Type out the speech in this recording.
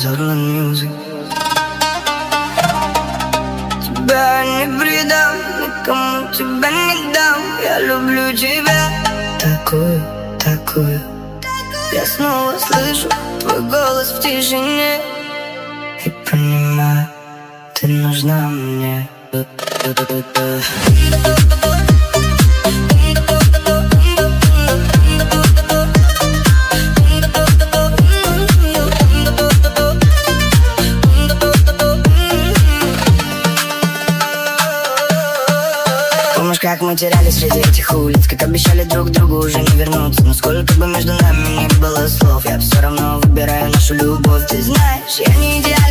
Zorlan Music. Тебя не предам, никому тебя не дам. Я люблю тебя такую, такую. Я снова слышу твой голос в тишине и понимаю, ты нужна мне. Помнишь, как мы терялись среди этих улиц, как обещали друг другу уже не вернуться. Но сколько бы между нами ни было слов, я все равно выбираю нашу любовь. Ты знаешь, я не идеальна,